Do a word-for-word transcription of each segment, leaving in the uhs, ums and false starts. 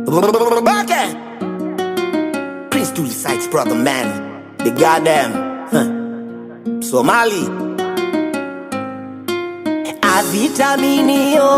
Okay. Prince to the sites, brother man. The goddamn huh. Somali A vitaminio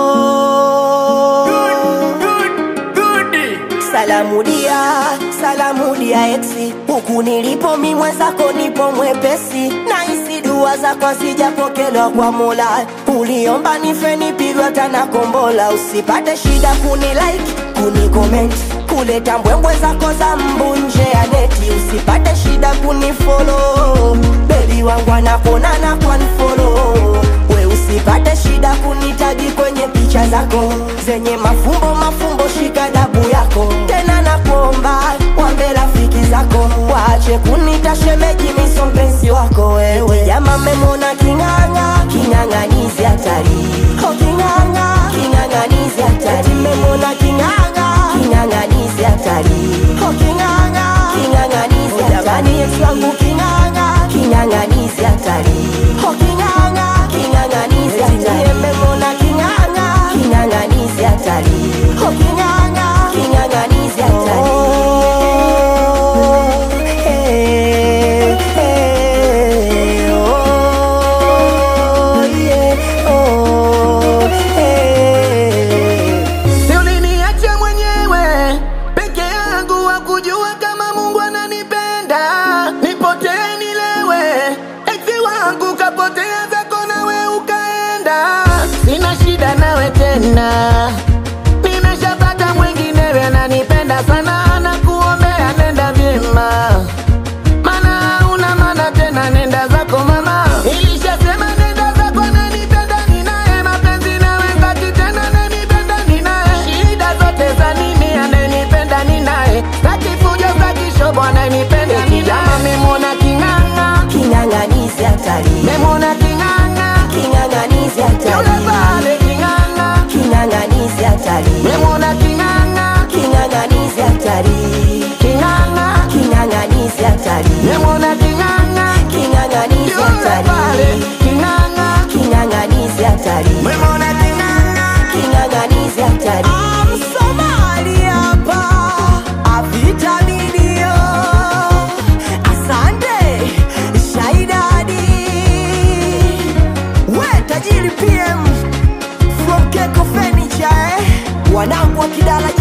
Good, good, good. Salamu dia, salamu dia exi. Huku nilipo mi mwenzako nipo mwepesi. Na isi dua zako sijapokelewa kwa Mola. Uliomba nife nipigwa tana kombola. Usipate shida kuni like, kuni comment, kuleta mbwembwe zako za mbunje ya neti. Usipate shida kuni follow, baby wangu anakona na kwa follow. We usipate shida kunitagi kwenye picha zako zenye mafumbo mafumbo, shika dabu yako. Tena nakuomba wambe rafiki zako waache kunita shemeji, miso mpenzi wako wewe. Jamaa memona kinganga, kinganganizi hatari. Oh kinganga, kinganganizi hatari. Memona kinganga, kinganganizi hatari. Oh kinganga, kinganganizi hatari. Yesu wangu kinganga, kinganganizi hatari. Oh kinganga, kinganganizi hatari. Memona kinganga, kinganganizi hatari. Oh kinganga, kinganganizi hatari. Sina shida nawe tena, nimeshapata mwingine ananipenda sana. Nakuombea nenda vyema, mana una mana tena, nenda zako mama. Nilishasema nenda zako, nanipenda ninae, mapenzi nawe ngati tena, nanipenda ninae. Shida zote za nini, ananipenda ninae. Staki fujo, staki shobo, ananipenda ninae. Jamaa memona kinganga, kinganganizi hatari. Memona kinganga, kinganganizi hatari. Kinganganizi hatari. Memona kinganga, kinganganizi hatari. kinganga, Kinganganizi hatari. memona kinganga, Kinganganizi hatari. kinganga, Kinganganizi hatari. memona kinganga, Kinganganizi hatari. I'm Somali hapa, A vitaminio. Asante Shaidadi, we tajiri P M from Keko Furniture, eh? Wanangu wa Kidala